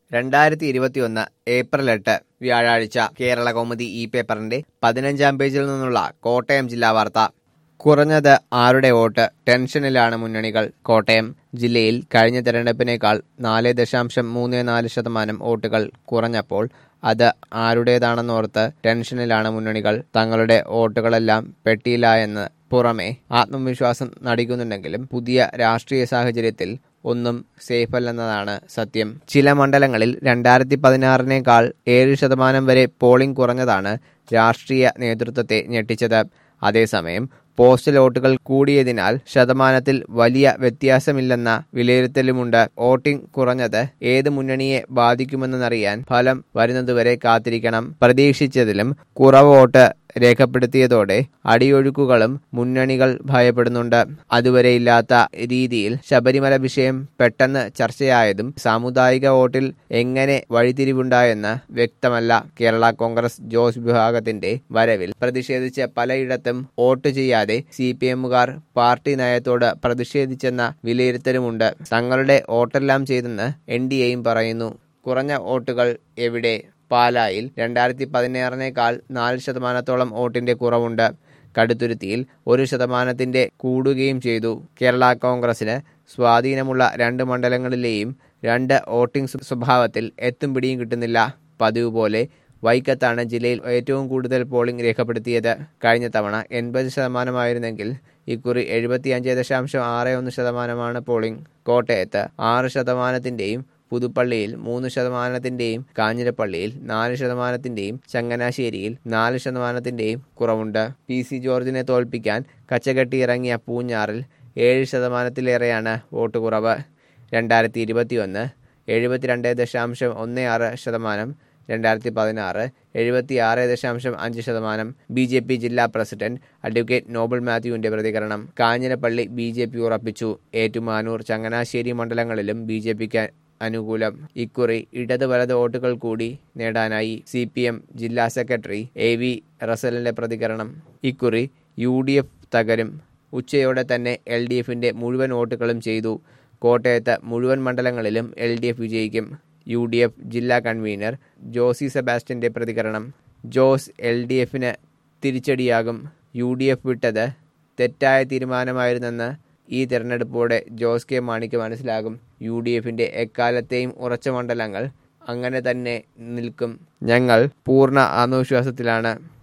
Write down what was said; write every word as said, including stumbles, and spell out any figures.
രണ്ടായിരത്തി ഇരുപത്തിയൊന്ന് ഏപ്രിൽ എട്ട് വ്യാഴാഴ്ച കേരള കൗമുദി ഈ പേപ്പറിന്റെ പതിനഞ്ചാം പേജിൽ നിന്നുള്ള കോട്ടയം ജില്ലാ വാർത്ത. കുറഞ്ഞത് ആരുടെ വോട്ട്, ടെൻഷനിലാണ് മുന്നണികൾ. കോട്ടയം ജില്ലയിൽ കഴിഞ്ഞ തെരഞ്ഞെടുപ്പിനേക്കാൾ നാല് ദശാംശം മൂന്ന് നാല് ശതമാനം വോട്ടുകൾ കുറഞ്ഞപ്പോൾ അത് ആരുടേതാണെന്നോർത്ത് ടെൻഷനിലാണ് മുന്നണികൾ. തങ്ങളുടെ വോട്ടുകളെല്ലാം പെട്ടിയിലായെന്ന് പുറമെ ആത്മവിശ്വാസം നടിക്കുന്നുണ്ടെങ്കിലും പുതിയ രാഷ്ട്രീയ സാഹചര്യത്തിൽ ഒന്നും സേഫല്ലെന്നതാണ് സത്യം. ചില മണ്ഡലങ്ങളിൽ രണ്ടായിരത്തി പതിനാറിനേക്കാൾ ഏഴ് ശതമാനം വരെ പോളിംഗ് കുറഞ്ഞതാണ് രാഷ്ട്രീയ നേതൃത്വത്തെ ഞെട്ടിച്ചത്. അതേസമയം പോസ്റ്റൽ വോട്ടുകൾ കൂടിയതിനാൽ ശതമാനത്തിൽ വലിയ വ്യത്യാസമില്ലെന്ന വിലയിരുത്തലുമുണ്ട്. വോട്ടിംഗ് കുറഞ്ഞത് ഏത് മുന്നണിയെ ബാധിക്കുമെന്നറിയാൻ ഫലം വരുന്നതുവരെ കാത്തിരിക്കണം. പ്രതീക്ഷിച്ചതിലും കുറവ് വോട്ട് രേഖപ്പെടുത്തിയതോടെ അടിയൊഴുക്കുകളും മുന്നണികൾ ഭയപ്പെടുന്നുണ്ട്. അതുവരെയില്ലാത്ത രീതിയിൽ ശബരിമല വിഷയം പെട്ടെന്ന് ചർച്ചയായതും സാമുദായിക വോട്ടിൽ എങ്ങനെ വഴിത്തിരിവുണ്ടായെന്ന് വ്യക്തമല്ല. കേരള കോൺഗ്രസ് ജോസ് വിഭാഗത്തിന്റെ വരവിൽ പ്രതിഷേധിച്ച് പലയിടത്തും വോട്ട് ചെയ്യാതെ സി പി എമ്മുകാർ പാർട്ടി നയത്തോട് പ്രതിഷേധിച്ചെന്ന വിലയിരുത്തലുമുണ്ട്. തങ്ങളുടെ വോട്ടെല്ലാം ചെയ്തെന്ന് എൻ ഡി എയും പറയുന്നു. കുറഞ്ഞ വോട്ടുകൾ എവിടെ? പാലായിൽ രണ്ടായിരത്തി പതിനാറിനേക്കാൾ നാല് ശതമാനത്തോളം വോട്ടിന്റെ കുറവുണ്ട്. കടുത്തുരുത്തിയിൽ ഒരു ശതമാനത്തിന്റെ കൂടുകയും ചെയ്തു. കേരള കോൺഗ്രസിന് സ്വാധീനമുള്ള രണ്ട് മണ്ഡലങ്ങളിലെയും രണ്ട് വോട്ടിംഗ് സ്വഭാവത്തിൽ എത്തും പിടിയും കിട്ടുന്നില്ല. പതിവ് പോലെ വൈക്കത്താണ് ജില്ലയിൽ ഏറ്റവും കൂടുതൽ പോളിംഗ് രേഖപ്പെടുത്തിയത്. കഴിഞ്ഞ തവണ എൺപത് ശതമാനമായിരുന്നെങ്കിൽ ഇക്കുറി എഴുപത്തിയഞ്ച് ദശാംശം ആറ് ഒന്ന് ശതമാനമാണ് പോളിംഗ്. കോട്ടയത്ത് ആറ് ശതമാനത്തിന്റെയും പുതുപ്പള്ളിയിൽ മൂന്ന് ശതമാനത്തിന്റെയും കാഞ്ഞിരപ്പള്ളിയിൽ നാല് ശതമാനത്തിന്റെയും ചങ്ങനാശ്ശേരിയിൽ നാല് ശതമാനത്തിന്റെയും കുറവുണ്ട്. പി സി ജോർജിനെ തോൽപ്പിക്കാൻ കച്ചകെട്ടിയിറങ്ങിയ പൂഞ്ഞാറിൽ ഏഴ് ശതമാനത്തിലേറെയാണ് വോട്ട് കുറവ്. രണ്ടായിരത്തി ഇരുപത്തിയൊന്ന് എഴുപത്തിരണ്ട് ദശാംശം ഒന്ന് ആറ് ശതമാനം, രണ്ടായിരത്തി പതിനാറ് എഴുപത്തി ആറ് ദശാംശം അഞ്ച് ശതമാനം. ബി ജെ പി ജില്ലാ പ്രസിഡന്റ് അഡ്വക്കേറ്റ് നോബൽ മാത്യുവിന്റെ പ്രതികരണം. കാഞ്ഞിരപ്പള്ളി ബി ജെ പി ഉറപ്പിച്ചു. ഏറ്റുമാനൂർ, ചങ്ങനാശ്ശേരി മണ്ഡലങ്ങളിലും ബി ജെ പിക്ക് അനുകൂലം. ഇക്കുറി ഇടത് വലത് വോട്ടുകൾ കൂടി നേടാനായി. സി പി എം ജില്ലാ സെക്രട്ടറി എ വി റസലിന്റെ പ്രതികരണം. ഇക്കുറി യു ഡി എഫ് തകരും. ഉച്ചയോടെ തന്നെ എൽ ഡി എഫിന്റെ മുഴുവൻ വോട്ടുകളും ചെയ്തു. കോട്ടയത്ത് മുഴുവൻ മണ്ഡലങ്ങളിലും എൽ ഡി എഫ് വിജയിക്കും. യു ഡി എഫ് ജില്ലാ കൺവീനർ ജോസി സെബാസ്റ്റ്യന്റെ പ്രതികരണം. ജോസ് എൽ ഡി എഫിന് തിരിച്ചടിയാകും. യു ഡി എഫ് വിട്ടത് തെറ്റായ തീരുമാനമായിരുന്നെന്ന് ഈ തെരഞ്ഞെടുപ്പോടെ ജോസ് കെ മാണിക്ക് മനസ്സിലാകും. യു ഡി എഫിന്റെ എക്കാലത്തെയും ഉറച്ച മണ്ഡലങ്ങൾ അങ്ങനെ തന്നെ നിൽക്കും. ഞങ്ങൾ പൂർണ്ണ ആത്മവിശ്വാസത്തിലാണ്.